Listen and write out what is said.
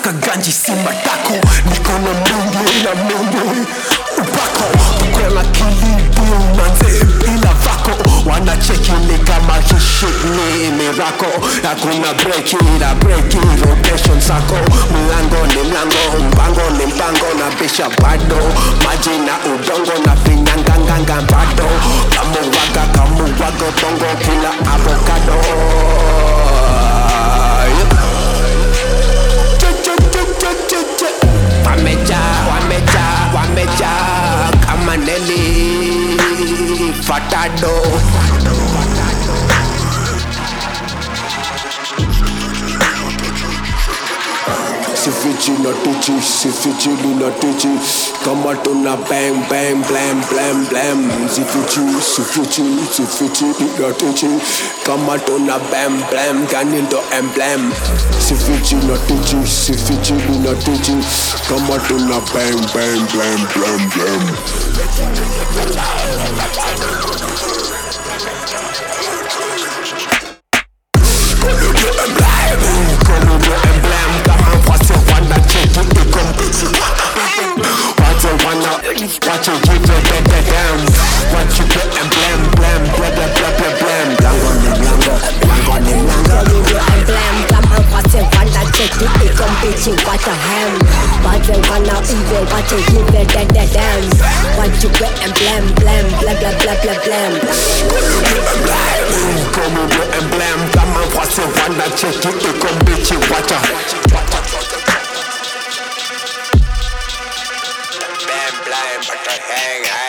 saka ganji si matako. Niko na Mungu upako. Tuko na kilibu manze bila vako. Wanacheki ni kama hii shit ni miracle. Hakuna breaki rotation sako. Mlango ni mlango, mpango ni mpango. Na bisha bado maji na udongo na finyanganganga bado. Kamuwaga bongo kila avocado. Wameja kama Nelly Furtado. Sifichi na tichi kama tuna bang bang blam blam blam. Sifichi na tichi kama tuna bam blam gani ndo emblem. Sifichi na tichi kama tuna bang bang blam blam blam. Watch you give it damn. Watch you get emblem, blam, blah blah blah blah blam. Blango ni emblem, kama wase wana cheki iko mbichi wata ham. Wase wana evil, wacha give it damn. Watch you get emblem, blam, blah blah blah blah blam. Come get emblem, kama wase wana cheki iko mbichi wata. But the hang